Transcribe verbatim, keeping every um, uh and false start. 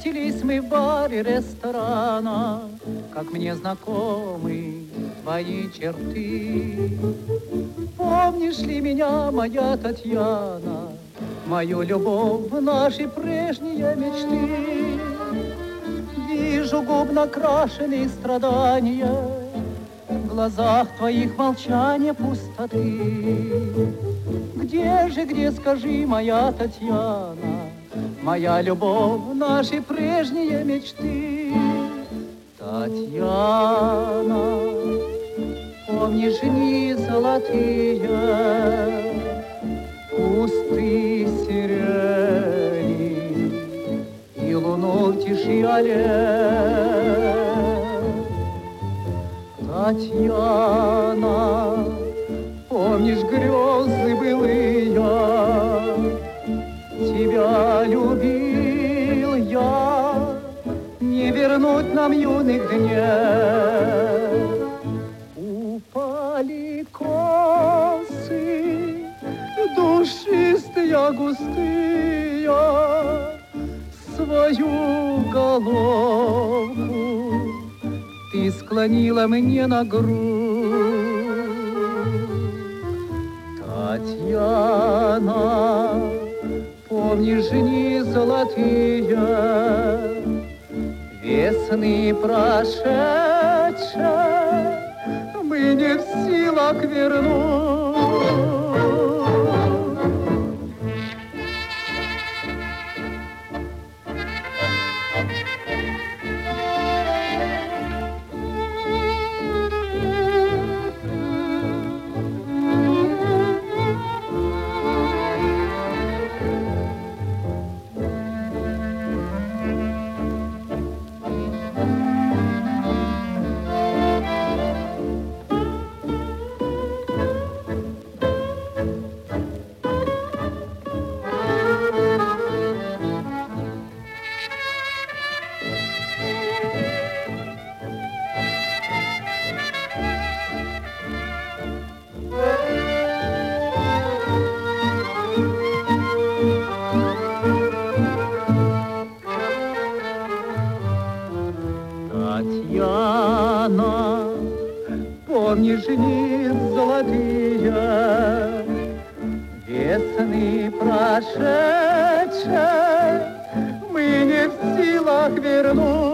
встретились мы в баре ресторана, как мне знакомы твои черты. Помнишь ли меня, моя Татьяна, мою любовь, наши прежние мечты? Вижу губ накрашенные страдания, в глазах твоих молчания пустоты. Где же, где, скажи, моя Татьяна, моя любовь, наши прежние мечты? Татьяна, помнишь дни золотые, кусты сирени и луну в тиши аллей? Татьяна, помнишь грезы былые, тебя любил я, не вернуть нам юных дней. Упали косы, душистые, густые, свою головку ты склонила мне на грудь. Татьяна, помнишь дни золотые, весны прошедшие, мы не в силах вернуть. Татьяна, помнишь дни золотые, весны прошедшие, мы не в силах вернуть.